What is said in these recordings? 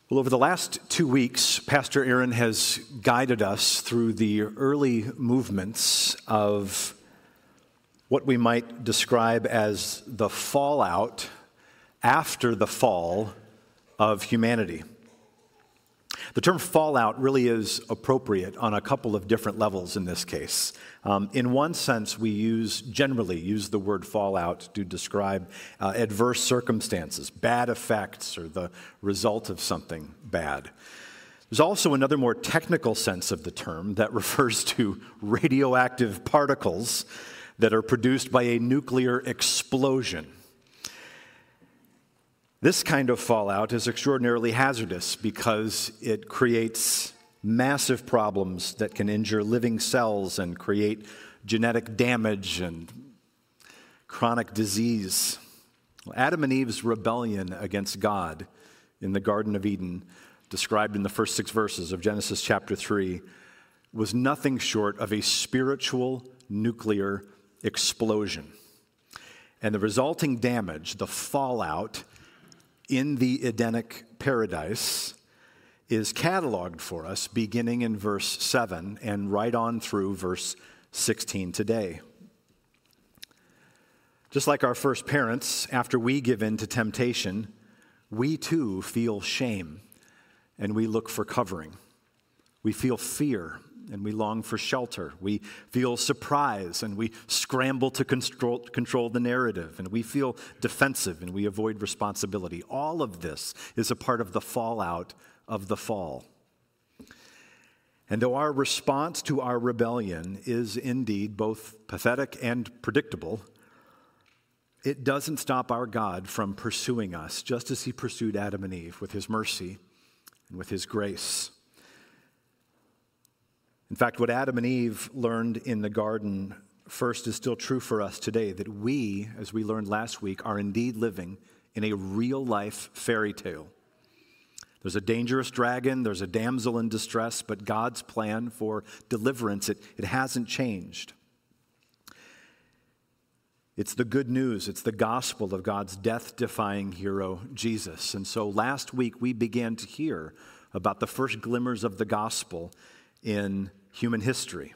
Well, over the last 2 weeks, Pastor Aaron has guided us through the early movements of what we might describe as the fallout after the fall of humanity. The term fallout really is appropriate on a couple of different levels in this case. In one sense, we generally use the word fallout to describe adverse circumstances, bad effects, or the result of something bad. There's also another more technical sense of the term that refers to radioactive particles that are produced by a nuclear explosion. This kind of fallout is extraordinarily hazardous because it creates massive problems that can injure living cells and create genetic damage and chronic disease. Adam and Eve's rebellion against God in the Garden of Eden, described in the first 6 verses of Genesis chapter 3, was nothing short of a spiritual nuclear explosion. And the resulting damage, the fallout in the Edenic paradise, is cataloged for us beginning in verse 7 and right on through verse 16 today. Just like our first parents, after we give in to temptation, we too feel shame and we look for covering. We feel fear and we long for shelter. We feel surprise and we scramble to control the narrative. And we feel defensive and we avoid responsibility. All of this is a part of the fallout of the fall. And though our response to our rebellion is indeed both pathetic and predictable, it doesn't stop our God from pursuing us, just as he pursued Adam and Eve with his mercy and with his grace. In fact, what Adam and Eve learned in the garden first is still true for us today, that we, as we learned last week, are indeed living in a real-life fairy tale. There's a dangerous dragon, there's a damsel in distress, but God's plan for deliverance, it hasn't changed. It's the good news, it's the gospel of God's death-defying hero, Jesus. And so last week we began to hear about the first glimmers of the gospel in human history.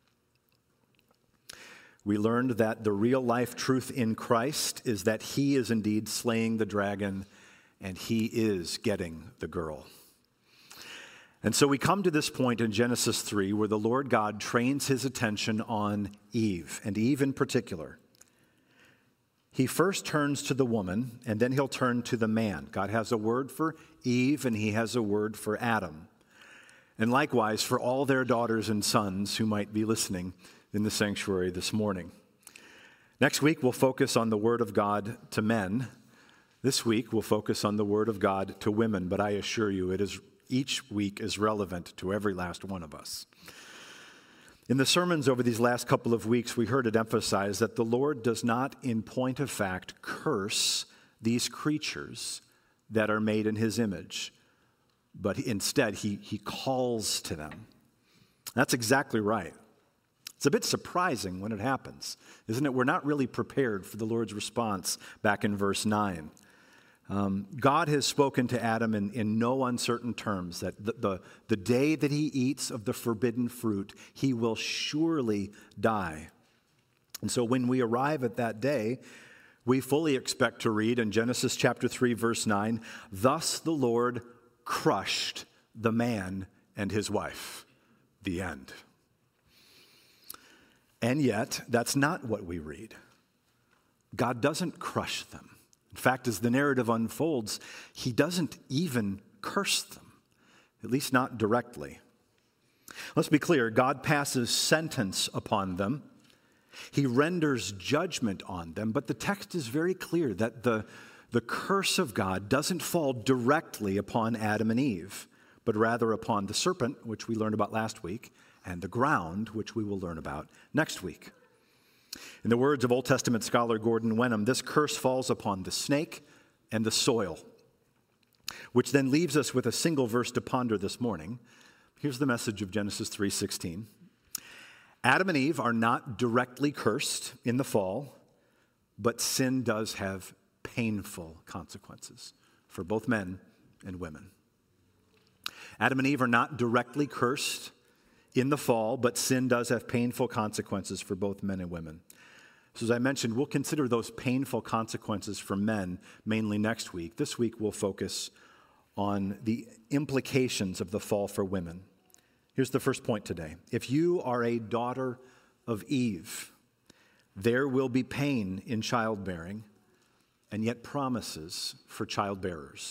We learned that the real-life truth in Christ is that he is indeed slaying the dragon and he is getting the girl. And so we come to this point in Genesis 3 where the Lord God trains his attention on Eve, and Eve in particular. He first turns to the woman, and then he'll turn to the man. God has a word for Eve, and he has a word for Adam. And likewise for all their daughters and sons who might be listening in the sanctuary this morning. Next week, we'll focus on the word of God to men. This week, we'll focus on the word of God to women, but I assure you, each week is relevant to every last one of us. In the sermons over these last couple of weeks, we heard it emphasized that the Lord does not, in point of fact, curse these creatures that are made in his image, but instead he calls to them. That's exactly right. It's a bit surprising when it happens, isn't it? We're not really prepared for the Lord's response back in verse 9. God has spoken to Adam in no uncertain terms that the day that he eats of the forbidden fruit, he will surely die. And so when we arrive at that day, we fully expect to read in Genesis chapter 3, verse 9, "Thus the Lord crushed the man and his wife." The end. And yet, that's not what we read. God doesn't crush them. In fact, as the narrative unfolds, he doesn't even curse them, at least not directly. Let's be clear, God passes sentence upon them. He renders judgment on them, but the text is very clear that the curse of God doesn't fall directly upon Adam and Eve, but rather upon the serpent, which we learned about last week, and the ground, which we will learn about next week. In the words of Old Testament scholar Gordon Wenham, this curse falls upon the snake and the soil, which then leaves us with a single verse to ponder this morning. Here's the message of Genesis 3:16. Adam and Eve are not directly cursed in the fall, but sin does have painful consequences for both men and women. Adam and Eve are not directly cursed in the fall, but sin does have painful consequences for both men and women. So as I mentioned, we'll consider those painful consequences for men mainly next week. This week we'll focus on the implications of the fall for women. Here's the first point today. If you are a daughter of Eve, there will be pain in childbearing and yet promises for childbearers.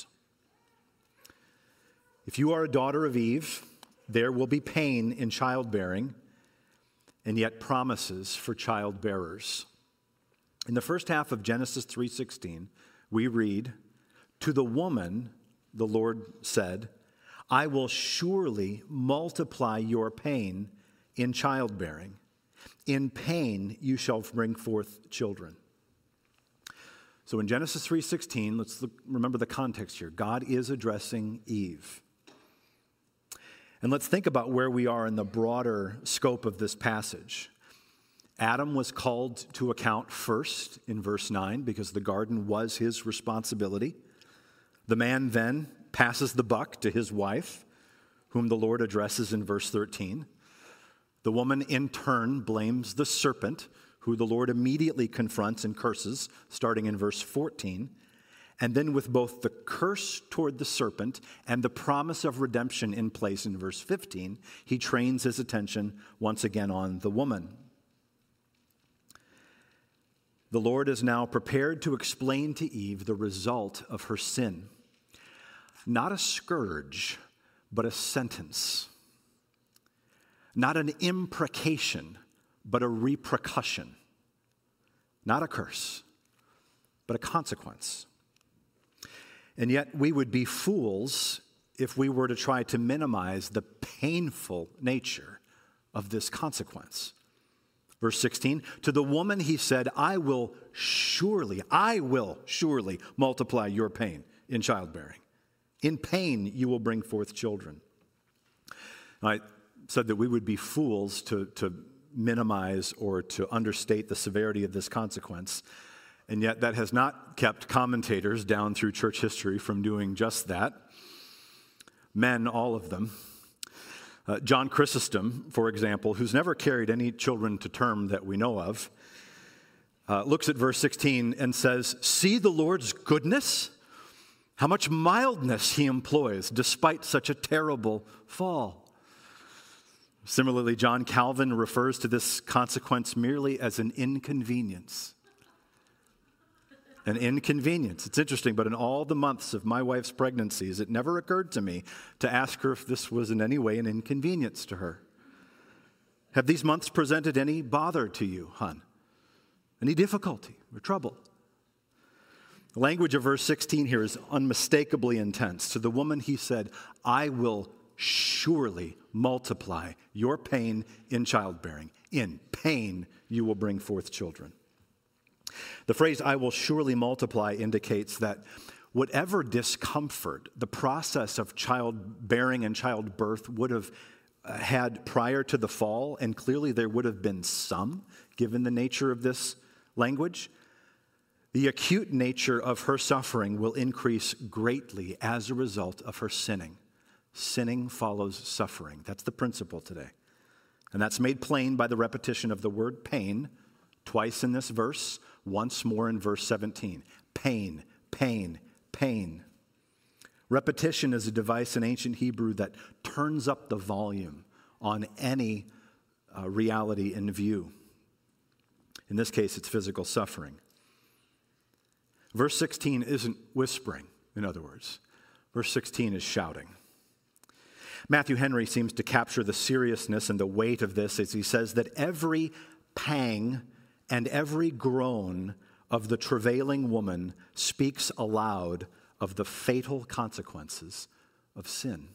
If you are a daughter of Eve, there will be pain in childbearing and yet promises for childbearers. In the first half of Genesis 3:16, we read, "To the woman, the Lord said, I will surely multiply your pain in childbearing. In pain you shall bring forth children." So in Genesis 3:16, remember the context here. God is addressing Eve. And let's think about where we are in the broader scope of this passage. Adam was called to account first in verse 9 because the garden was his responsibility. The man then passes the buck to his wife, whom the Lord addresses in verse 13. The woman in turn blames the serpent, who the Lord immediately confronts and curses, starting in verse 14. And then with both the curse toward the serpent and the promise of redemption in place in verse 15, he trains his attention once again on the woman. The Lord is now prepared to explain to Eve the result of her sin. Not a scourge, but a sentence. Not an imprecation, but a repercussion. Not a curse, but a consequence. And yet we would be fools if we were to try to minimize the painful nature of this consequence. Verse 16, "To the woman he said, I will surely multiply your pain in childbearing. In pain you will bring forth children." I said that we would be fools to minimize or to understate the severity of this consequence. And yet that has not kept commentators down through church history from doing just that. Men, all of them. John Chrysostom, for example, who's never carried any children to term that we know of, looks at verse 16 and says, "See the Lord's goodness, how much mildness he employs despite such a terrible fall." Similarly, John Calvin refers to this consequence merely as an inconvenience. An inconvenience. It's interesting, but in all the months of my wife's pregnancies, it never occurred to me to ask her if this was in any way an inconvenience to her. Have these months presented any bother to you, hon? Any difficulty or trouble? The language of verse 16 here is unmistakably intense. To the woman he said, "I will surely multiply your pain in childbearing. In pain you will bring forth children." The phrase, "I will surely multiply," indicates that whatever discomfort the process of childbearing and childbirth would have had prior to the fall, and clearly there would have been some, given the nature of this language, the acute nature of her suffering will increase greatly as a result of her sinning. Sinning follows suffering. That's the principle today. And that's made plain by the repetition of the word pain twice in this verse, once more in verse 17. Pain, pain, pain. Repetition is a device in ancient Hebrew that turns up the volume on any reality in view. In this case, it's physical suffering. Verse 16 isn't whispering, in other words. Verse 16 is shouting. Matthew Henry seems to capture the seriousness and the weight of this as he says that every pang and every groan of the travailing woman speaks aloud of the fatal consequences of sin.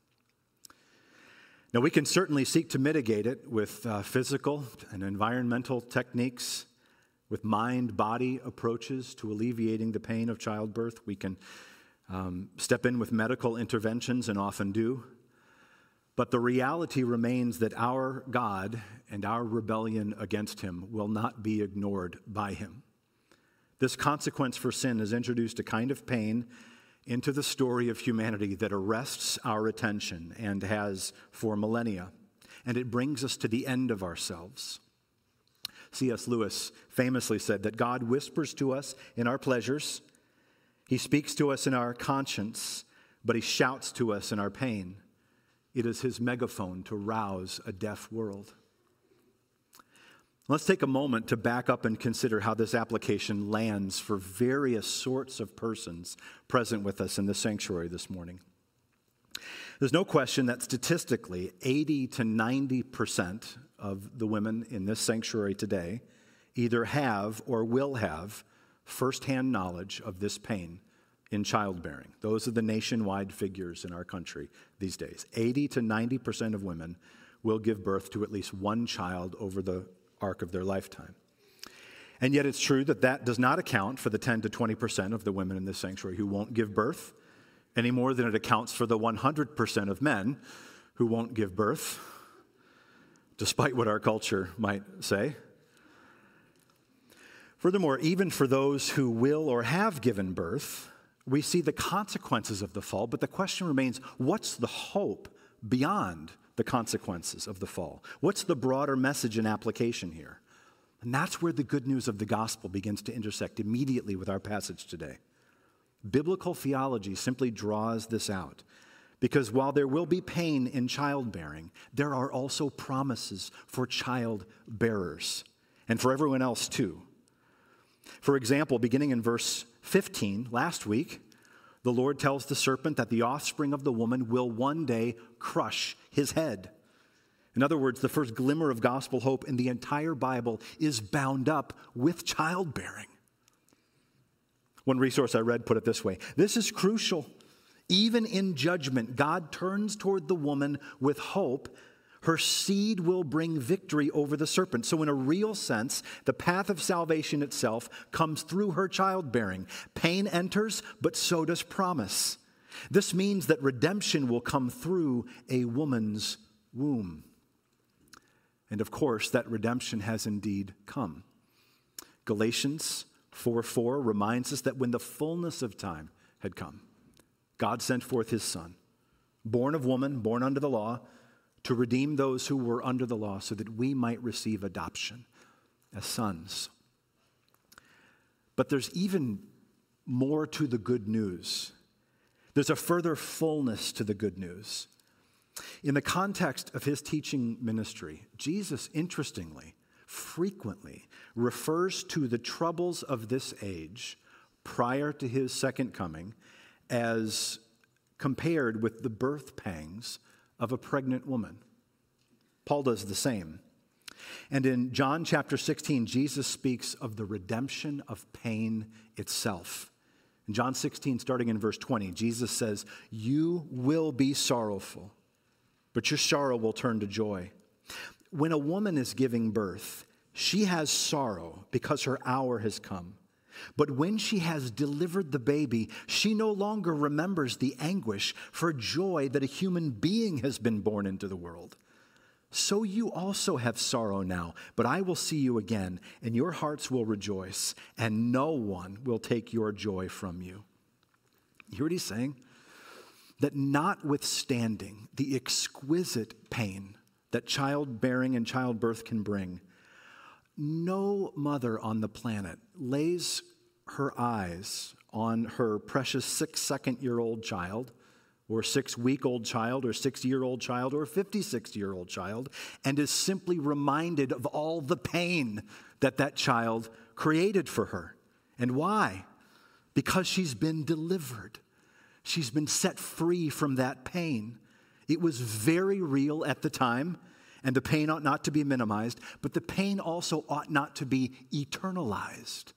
Now, we can certainly seek to mitigate it with physical and environmental techniques, with mind-body approaches to alleviating the pain of childbirth. We can step in with medical interventions and often do. But the reality remains that our God and our rebellion against him will not be ignored by him. This consequence for sin has introduced a kind of pain into the story of humanity that arrests our attention and has for millennia, and it brings us to the end of ourselves. C.S. Lewis famously said that God whispers to us in our pleasures, He speaks to us in our conscience, but He shouts to us in our pain. It is His megaphone to rouse a deaf world. Let's take a moment to back up and consider how this application lands for various sorts of persons present with us in the sanctuary this morning. There's no question that statistically, 80 to 90% of the women in this sanctuary today either have or will have firsthand knowledge of this pain in childbearing. Those are the nationwide figures in our country these days. 80 to 90% of women will give birth to at least one child over the arc of their lifetime. And yet it's true that that does not account for the 10 to 20% of the women in this sanctuary who won't give birth, any more than it accounts for the 100% of men who won't give birth, despite what our culture might say. Furthermore, even for those who will or have given birth, we see the consequences of the fall, but the question remains, what's the hope beyond the consequences of the fall? What's the broader message and application here? And that's where the good news of the gospel begins to intersect immediately with our passage today. Biblical theology simply draws this out, because while there will be pain in childbearing, there are also promises for child bearers and for everyone else too. For example, beginning in verse 15, last week, the Lord tells the serpent that the offspring of the woman will one day crush his head. In other words, the first glimmer of gospel hope in the entire Bible is bound up with childbearing. One resource I read put it this way: this is crucial. Even in judgment, God turns toward the woman with hope. Her seed will bring victory over the serpent. So in a real sense, the path of salvation itself comes through her childbearing. Pain enters, but so does promise. This means that redemption will come through a woman's womb. And of course, that redemption has indeed come. Galatians 4:4 reminds us that when the fullness of time had come, God sent forth His Son, born of woman, born under the law, to redeem those who were under the law so that we might receive adoption as sons. But there's even more to the good news. There's a further fullness to the good news. In the context of His teaching ministry, Jesus, interestingly, frequently refers to the troubles of this age prior to His second coming as compared with the birth pangs of a pregnant woman. Paul does the same. And in John chapter 16, Jesus speaks of the redemption of pain itself. In John 16, starting in verse 20, Jesus says, "You will be sorrowful, but your sorrow will turn to joy." When a woman is giving birth, she has sorrow because her hour has come. But when she has delivered the baby, she no longer remembers the anguish for joy that a human being has been born into the world. So you also have sorrow now, but I will see you again, and your hearts will rejoice, and no one will take your joy from you. You hear what he's saying? That notwithstanding the exquisite pain that childbearing and childbirth can bring, no mother on the planet lays her eyes on her precious 6-second-year-old child, or 6-week-old child, or 6-year-old child, or 56-year-old child, and is simply reminded of all the pain that that child created for her. And why? Because she's been delivered. She's been set free from that pain. It was very real at the time, and the pain ought not to be minimized, but the pain also ought not to be eternalized.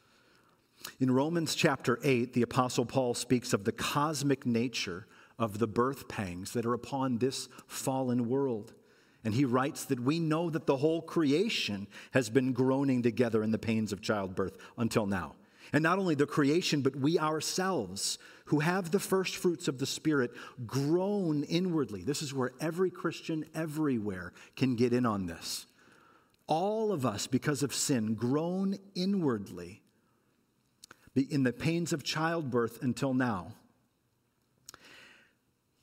In Romans chapter 8, the Apostle Paul speaks of the cosmic nature of the birth pangs that are upon this fallen world. And he writes that we know that the whole creation has been groaning together in the pains of childbirth until now. And not only the creation, but we ourselves, who have the first fruits of the Spirit, groan inwardly. This is where every Christian everywhere can get in on this. All of us, because of sin, groan inwardly in the pains of childbirth until now.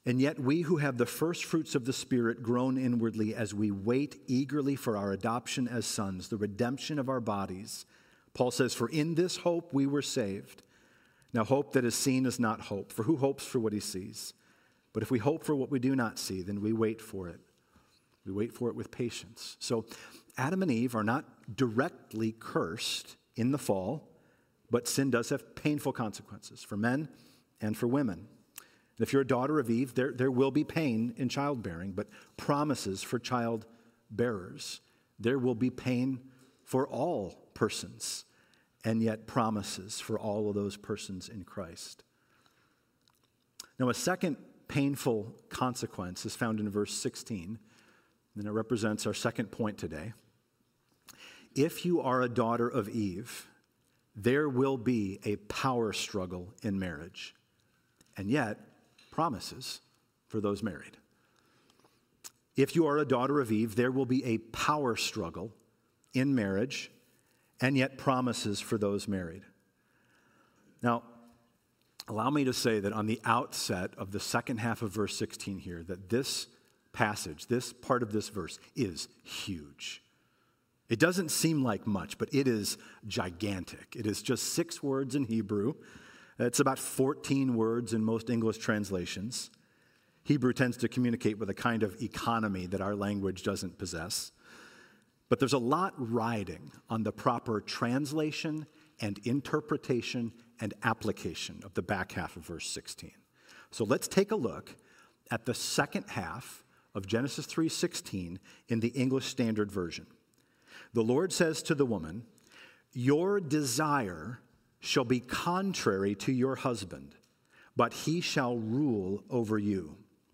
And yet we who have the first fruits of the Spirit groan inwardly as we wait eagerly for our adoption as sons, the redemption of our bodies. Paul says, for in this hope we were saved. Now hope that is seen is not hope, for who hopes for what he sees? But if we hope for what we do not see, then we wait for it. We wait for it with patience. So Adam and Eve are not directly cursed in the fall, but sin does have painful consequences for men and for women. And if you're a daughter of Eve, there will be pain in childbearing, but promises for child bearers. There will be pain for all persons, and yet promises for all of those persons in Christ. Now, a second painful consequence is found in verse 16, and it represents our second point today. If you are a daughter of Eve, there will be a power struggle in marriage, and yet promises for those married. If you are a daughter of Eve, there will be a power struggle in marriage, and yet promises for those married. Now, allow me to say that on the outset of the second half of verse 16 here, that this passage, this part of this verse, is huge. It doesn't seem like much, but it is gigantic. It is just 6 words in Hebrew. It's about 14 words in most English translations. Hebrew tends to communicate with a kind of economy that our language doesn't possess. But there's a lot riding on the proper translation and interpretation and application of the back half of verse 16. So let's take a look at the second half of Genesis 3:16 in the English Standard Version. The Lord says to the woman, "Your desire shall be contrary to your husband, but he shall rule over you."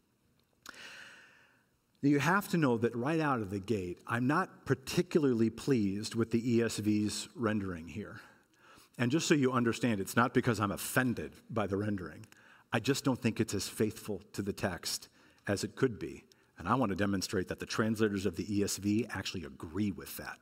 You have to know that right out of the gate, I'm not particularly pleased with the ESV's rendering here. And just so you understand, it's not because I'm offended by the rendering. I just don't think it's as faithful to the text as it could be. And I want to demonstrate that the translators of the ESV actually agree with that.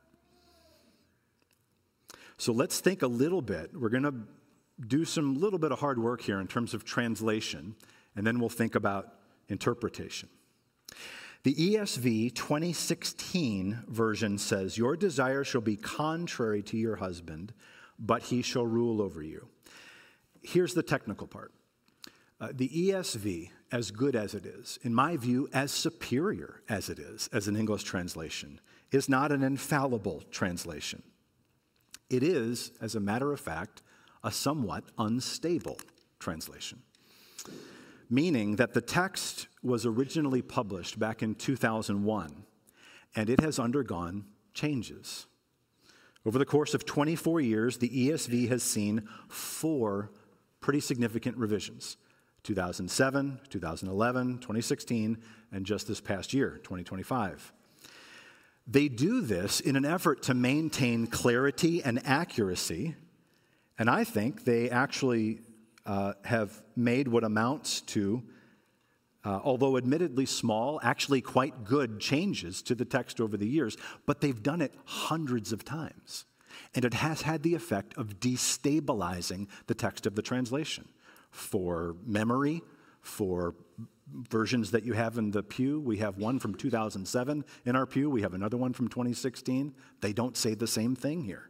So let's think a little bit. We're going to do some little bit of hard work here in terms of translation, and then we'll think about interpretation. The ESV 2016 version says, "Your desire shall be contrary to your husband, but he shall rule over you." Here's the technical part. The ESV, as good as it is, in my view, as superior as it is as an English translation, is not an infallible translation. It is, as a matter of fact, a somewhat unstable translation, meaning that the text was originally published back in 2001, and it has undergone changes. Over the course of 24 years, the ESV has seen 4 pretty significant revisions: 2007, 2011, 2016, and just this past year, 2025. They do this in an effort to maintain clarity and accuracy, and I think they actually have made what amounts to, although admittedly small, actually quite good changes to the text over the years, but they've done it hundreds of times. And it has had the effect of destabilizing the text of the translation. For memory, for versions that you have in the pew, we have one from 2007 in our pew, we have another one from 2016. They don't say the same thing here.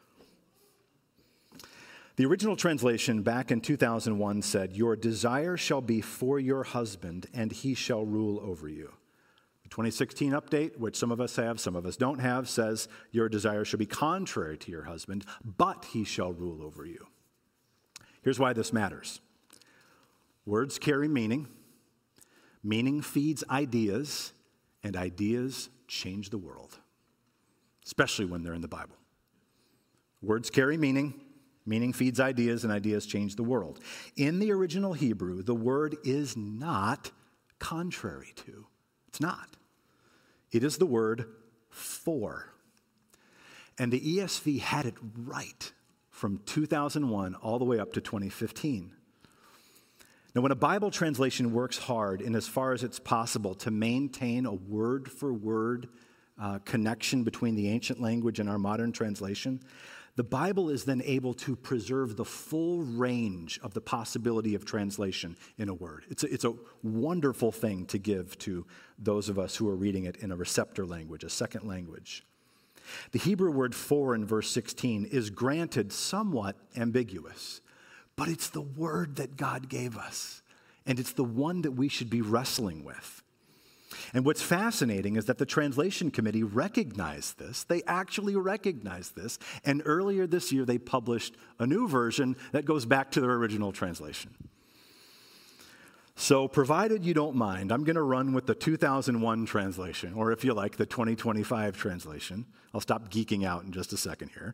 The original translation back in 2001 said, "Your desire shall be for your husband, and he shall rule over you." The 2016 update, which some of us have, some of us don't have, says, "Your desire shall be contrary to your husband, but he shall rule over you." Here's why this matters. Words carry meaning. Meaning feeds ideas, and ideas change the world, especially when they're in the Bible. Words carry meaning. Meaning feeds ideas, and ideas change the world. In the original Hebrew, the word is not contrary to. It's not. It is the word for. And the ESV had it right from 2001 all the way up to 2015. Now, when a Bible translation works hard in as far as it's possible to maintain a word-for-word connection between the ancient language and our modern translation, the Bible is then able to preserve the full range of the possibility of translation in a word. It's a wonderful thing to give to those of us who are reading it in a receptor language, a second language. The Hebrew word for in verse 16 is granted somewhat ambiguous, but it's the word that God gave us, and it's the one that we should be wrestling with. And what's fascinating is that the translation committee recognized this. They actually recognized this. And earlier this year, they published a new version that goes back to their original translation. So provided you don't mind, I'm going to run with the 2001 translation, or if you like, the 2025 translation. I'll stop geeking out in just a second here.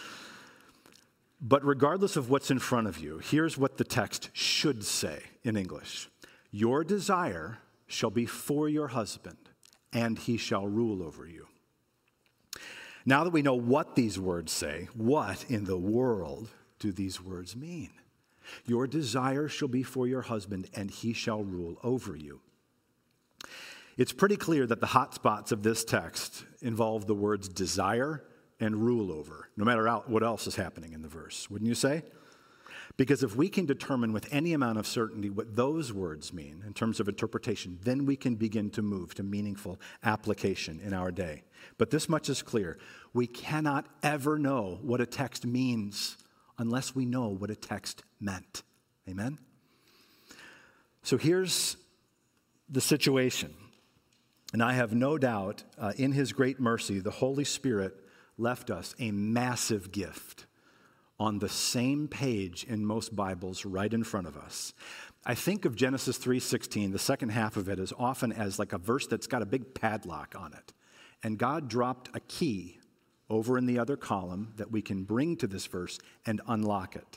But regardless of what's in front of you, here's what the text should say in English. Your desire shall be for your husband, and he shall rule over you. Now that we know what these words say, what in the world do these words mean? Your desire shall be for your husband, and he shall rule over you. It's pretty clear that the hot spots of this text involve the words desire and rule over, no matter what else is happening in the verse, wouldn't you say? Because if we can determine with any amount of certainty what those words mean in terms of interpretation, then we can begin to move to meaningful application in our day. But this much is clear. We cannot ever know what a text means unless we know what a text meant. Amen? So here's the situation. And I have no doubt, in his great mercy, the Holy Spirit left us a massive gift on the same page in most Bibles right in front of us. I think of Genesis 3:16, the second half of it, as often as like a verse that's got a big padlock on it. And God dropped a key over in the other column that we can bring to this verse and unlock it.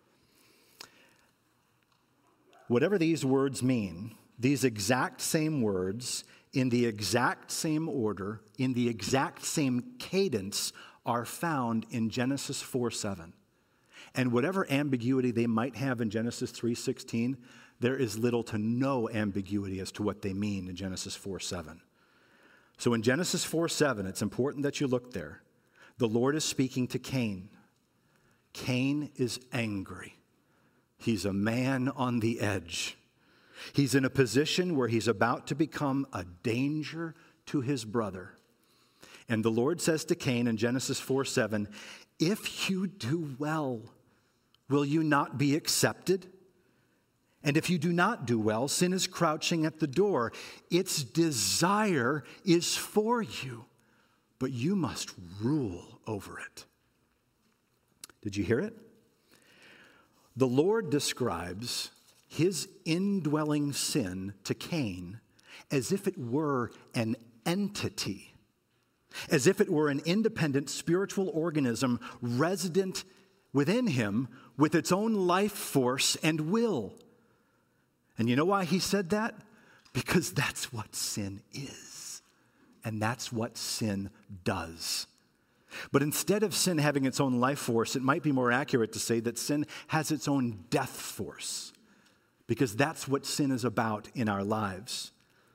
Whatever these words mean, these exact same words, in the exact same order, in the exact same cadence, are found in Genesis 4:7. And whatever ambiguity they might have in Genesis 3:16, there is little to no ambiguity as to what they mean in Genesis 4:7. So in Genesis 4:7, it's important that you look there. The Lord is speaking to Cain. Cain is angry. He's a man on the edge. He's in a position where he's about to become a danger to his brother. And the Lord says to Cain in Genesis 4:7, if you do well, will you not be accepted? And if you do not do well, sin is crouching at the door. Its desire is for you, but you must rule over it. Did you hear it? The Lord describes his indwelling sin to Cain as if it were an entity, as if it were an independent spiritual organism resident within him with its own life force and will. And you know why he said that? Because that's what sin is. And that's what sin does. But instead of sin having its own life force, it might be more accurate to say that sin has its own death force. Because that's what sin is about in our lives.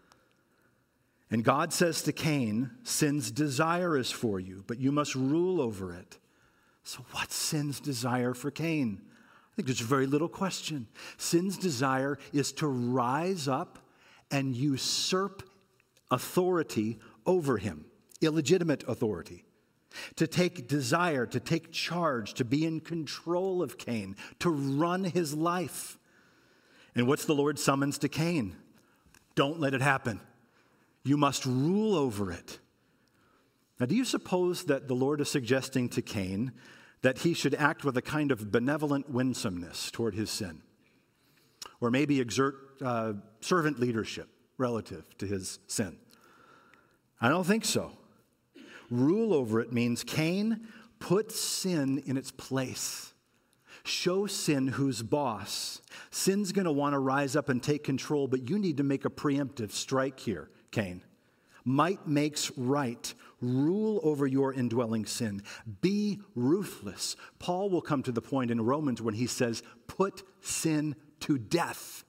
And God says to Cain, sin's desire is for you, but you must rule over it. So what's sin's desire for Cain? I think there's very little question. Sin's desire is to rise up and usurp authority over him, illegitimate authority. To take desire, to take charge, to be in control of Cain, to run his life. And what's the Lord's summons to Cain? Don't let it happen. You must rule over it. Now, do you suppose that the Lord is suggesting to Cain that he should act with a kind of benevolent winsomeness toward his sin? Or maybe exert servant leadership relative to his sin? I don't think so. Rule over it means, Cain, put sin in its place. Show sin who's boss. Sin's going to want to rise up and take control, but you need to make a preemptive strike here, Cain. Might makes right. Rule over your indwelling sin. Be ruthless. Paul will come to the point in Romans when he says, put sin to death.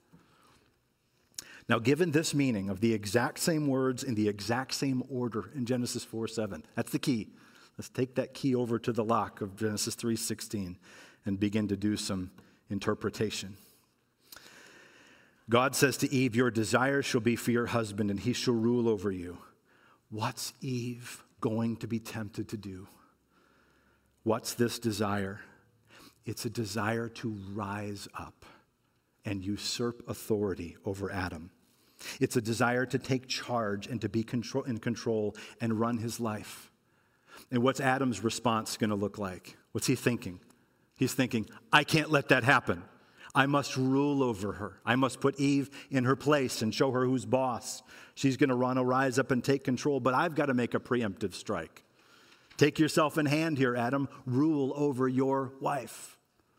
Now, given this meaning of the exact same words in the exact same order in Genesis 4:7, that's the key. Let's take that key over to the lock of Genesis 3:16 and begin to do some interpretation. God says to Eve, your desire shall be for your husband, and he shall rule over you. What's Eve going to be tempted to do? What's this desire? It's a desire to rise up and usurp authority over Adam. It's a desire to take charge and to be in control and run his life. And what's Adam's response going to look like? What's he thinking? He's thinking, I can't let that happen. I must rule over her. I must put Eve in her place and show her who's boss. She's going to rise up and take control, but I've got to make a preemptive strike. Take yourself in hand here, Adam. Rule over your wife.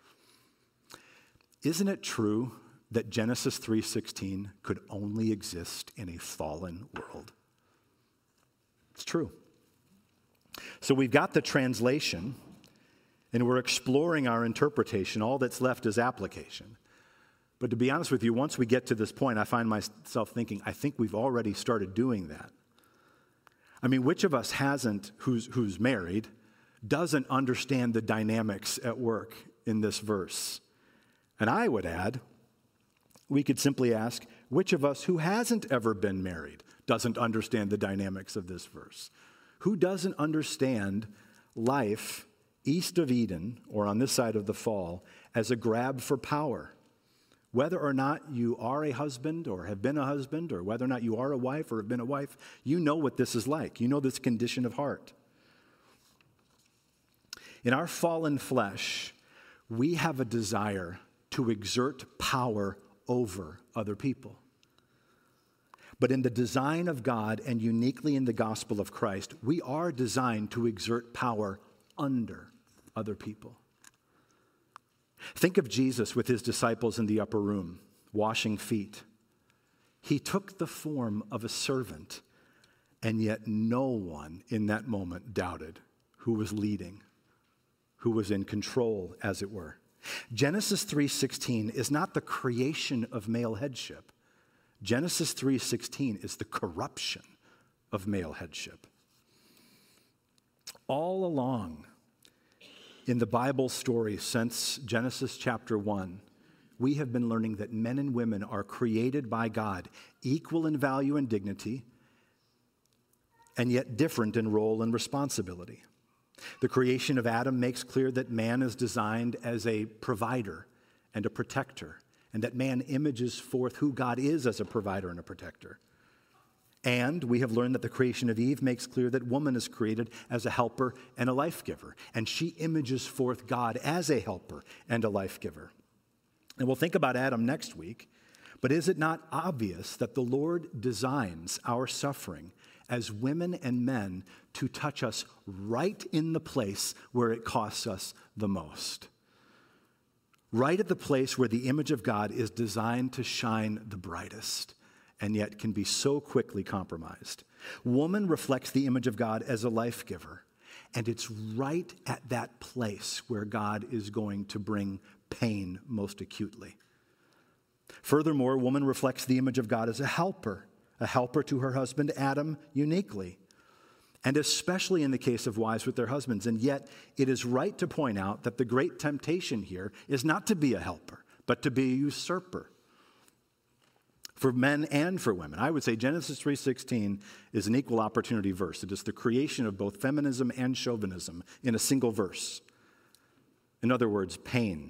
Isn't it true that Genesis 3:16 could only exist in a fallen world? It's true. So we've got the translation, and we're exploring our interpretation. All that's left is application. But to be honest with you, once we get to this point, I find myself thinking, I think we've already started doing that. I mean, which of us hasn't, who's married, doesn't understand the dynamics at work in this verse? And I would add, we could simply ask, which of us who hasn't ever been married doesn't understand the dynamics of this verse? Who doesn't understand life east of Eden, or on this side of the fall, as a grab for power? Whether or not you are a husband or have been a husband, or whether or not you are a wife or have been a wife, you know what this is like. You know this condition of heart. In our fallen flesh, we have a desire to exert power over other people. But in the design of God, and uniquely in the gospel of Christ, we are designed to exert power under other people. Think of Jesus with his disciples in the upper room, washing feet. He took the form of a servant, and yet no one in that moment doubted who was leading, who was in control, as it were. Genesis 3:16 is not the creation of male headship. Genesis 3:16 is the corruption of male headship. All along in the Bible story since Genesis chapter 1, we have been learning that men and women are created by God, equal in value and dignity, and yet different in role and responsibility. The creation of Adam makes clear that man is designed as a provider and a protector, and that man images forth who God is as a provider and a protector. And we have learned that the creation of Eve makes clear that woman is created as a helper and a life giver, and she images forth God as a helper and a life giver. And we'll think about Adam next week, but is it not obvious that the Lord designs our suffering as women and men to touch us right in the place where it costs us the most? Right at the place where the image of God is designed to shine the brightest, and yet can be so quickly compromised. Woman reflects the image of God as a life giver, and it's right at that place where God is going to bring pain most acutely. Furthermore, woman reflects the image of God as a helper to her husband Adam uniquely, and especially in the case of wives with their husbands. And yet, it is right to point out that the great temptation here is not to be a helper, but to be a usurper. For men and for women. I would say Genesis 3:16 is an equal opportunity verse. It is the creation of both feminism and chauvinism in a single verse. In other words, pain.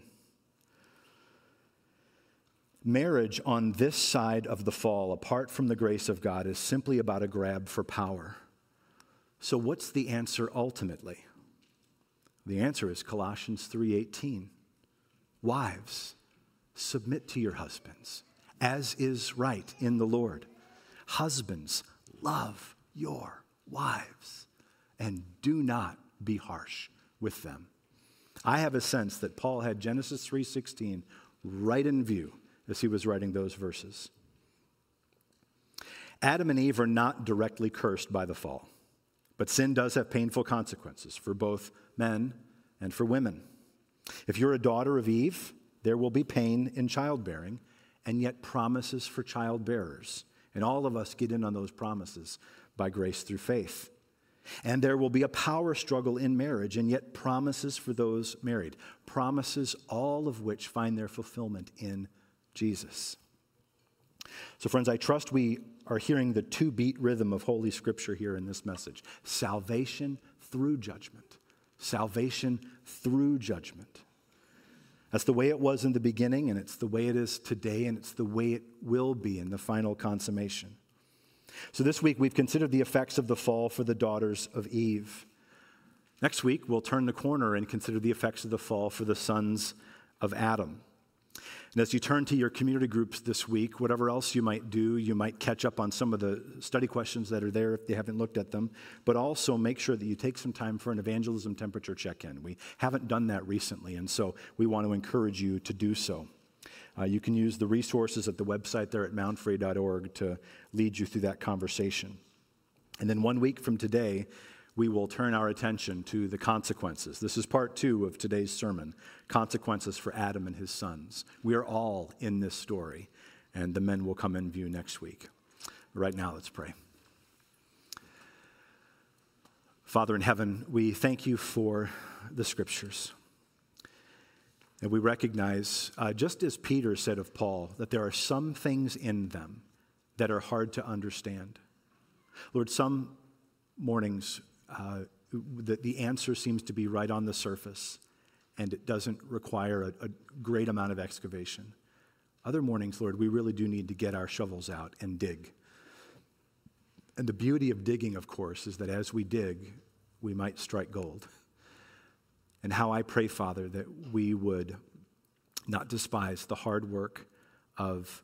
Marriage on this side of the fall, apart from the grace of God, is simply about a grab for power. So what's the answer ultimately? The answer is Colossians 3:18. Wives, submit to your husbands, as is right in the Lord. Husbands, love your wives, and do not be harsh with them. I have a sense that Paul had Genesis 3:16 right in view as he was writing those verses. Adam and Eve are not directly cursed by the fall, but sin does have painful consequences for both men and for women. If you're a daughter of Eve, there will be pain in childbearing, and yet promises for childbearers. And all of us get in on those promises by grace through faith. And there will be a power struggle in marriage, and yet promises for those married. Promises, all of which find their fulfillment in Jesus. So friends, I trust we are hearing the two-beat rhythm of Holy Scripture here in this message. Salvation through judgment. Salvation through judgment. That's the way it was in the beginning, and it's the way it is today, and it's the way it will be in the final consummation. So this week, we've considered the effects of the fall for the daughters of Eve. Next week, we'll turn the corner and consider the effects of the fall for the sons of Adam. And as you turn to your community groups this week, whatever else you might do, you might catch up on some of the study questions that are there if you haven't looked at them, but also make sure that you take some time for an evangelism temperature check-in. We haven't done that recently, and so we want to encourage you to do so. You can use the resources at the website there at mountfrey.org to lead you through that conversation. And then 1 week from today, we will turn our attention to the consequences. This is part 2 of today's sermon, consequences for Adam and his sons. We are all in this story, and the men will come in view next week. Right now, let's pray. Father in heaven, we thank you for the Scriptures. And we recognize, just as Peter said of Paul, that there are some things in them that are hard to understand. Lord, some mornings the answer seems to be right on the surface, and it doesn't require a great amount of excavation. Other mornings, Lord, we really do need to get our shovels out and dig. And the beauty of digging, of course, is that as we dig, we might strike gold. And how I pray, Father, that we would not despise the hard work of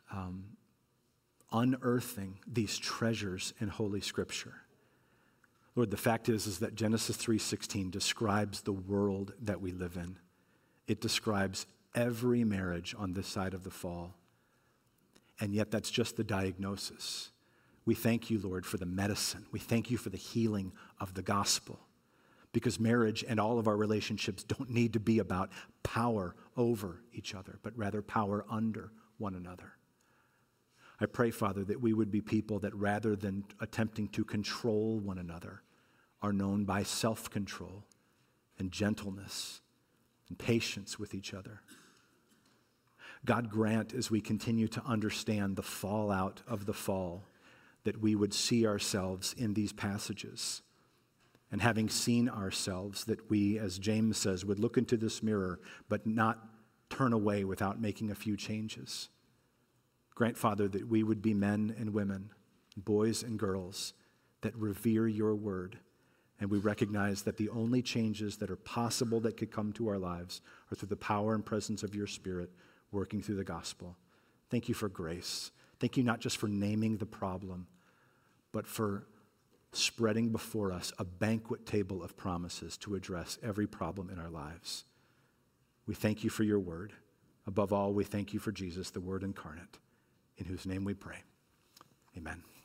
unearthing these treasures in Holy Scripture. Lord, the fact is that Genesis 3:16 describes the world that we live in. It describes every marriage on this side of the fall. And yet that's just the diagnosis. We thank you, Lord, for the medicine. We thank you for the healing of the gospel. Because marriage and all of our relationships don't need to be about power over each other, but rather power under one another. I pray, Father, that we would be people that rather than attempting to control one another are known by self-control and gentleness and patience with each other. God grant, as we continue to understand the fallout of the fall, that we would see ourselves in these passages. And having seen ourselves, that we, as James says, would look into this mirror, but not turn away without making a few changes. Grant, Father, that we would be men and women, boys and girls, that revere your word. And we recognize that the only changes that are possible that could come to our lives are through the power and presence of your Spirit working through the gospel. Thank you for grace. Thank you not just for naming the problem, but for spreading before us a banquet table of promises to address every problem in our lives. We thank you for your word. Above all, we thank you for Jesus, the Word incarnate, in whose name we pray. Amen.